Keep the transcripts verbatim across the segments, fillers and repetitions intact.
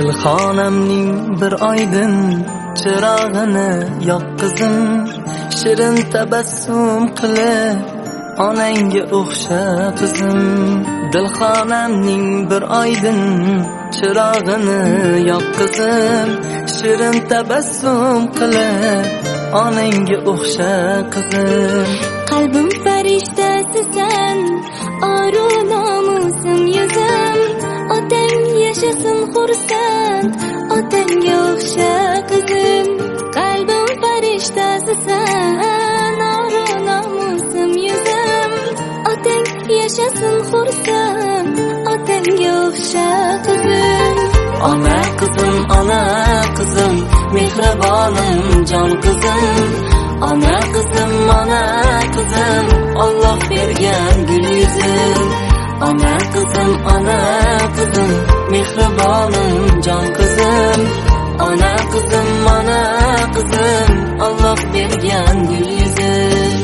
Dilxonamning bir oydin chirog'ini yoq qizim, shirin tabassum qilib onangga o'xsha qizim. Dilxonamning bir oydin chirog'ini yoq qizim, shirin tabassum qilib onangga o'xsha qizim. Qalbim farishtasisan, oru nomusim yuzim, otang yashasin xursand, otangga o'xsha qizim. Qalbim farishtasisan, oru nomusim yuzim, otang yashasin xursand, otangga o'xsha qizim. Ona qizim, ona qizim, mehribonim jon qizim. Ona qizim, ona qizim, Alloh bergan gul yuzim. Ona qizim, ona qizim, mehribonim jon qizim. Ona qizim, ona qizim, Alloh bergan gul yuzim.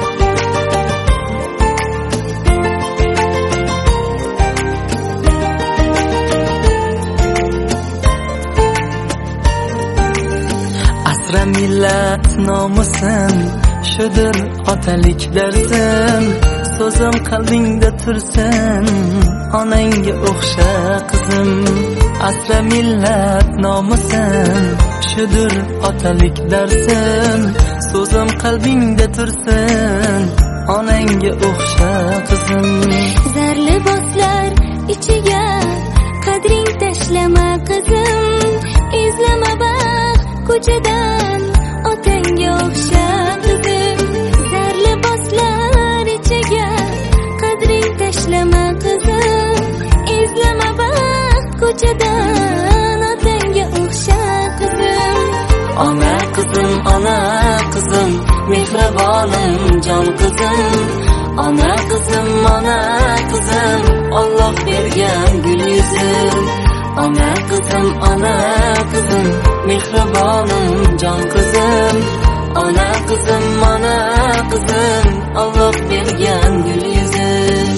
Asra millat nomusim, shudir otalik darsim. So'zim qalbingda tursin, onangga o'xsha qizim. Asra millat nomusim, shudir otalik darsim. So'zim qalbingda tursin, onangga o'xsha qizim. Zar liboslar ichiga qadring tashlama qizim. Izlama baxt ko'chadan, otangga o'xsha qizim. Zar liboslar ichiga qadring tashlama qizim. Izlama baxt ko'chadan, otangga o'xsha qizim. Ona qizim, ona qizim, mehribonim jon qizim. Ona qizim, ona qizim, Alloh bergan gul yuzim. Ona qizim, ona qizim, mehribonim jon qizim. Ona qizim, ona qizim, Alloh bergan gul yuzim.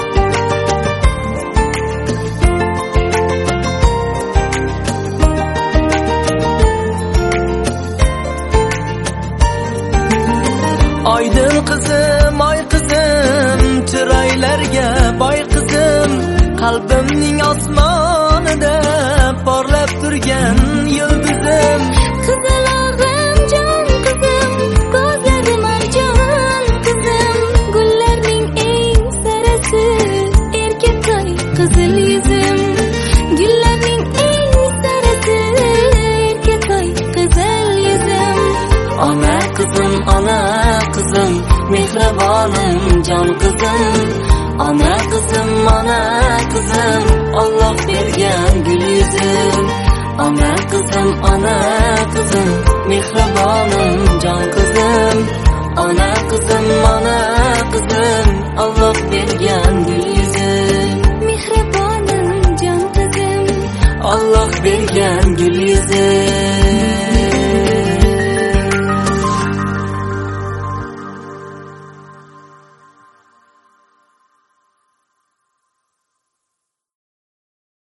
Oydin qizim, oy qizim, chiroylarga boy qizim. Qalbimning osmonida porlab turgan yulduzim. Qizalog'im jon qizim, ko'zlarim marjon qizim. Gullarning eng sarasi, erkatoy qizil yuzim. Gullarning eng sarasi, erkatoy qizil yuzim. Ona qizim, ona qizim, mehribonim jon qizim. Ona qizim, ona qizim, Alloh bergan gul yuzim. Ona qizim, ona qizim, mehribonim jon qizim. Ona qizim,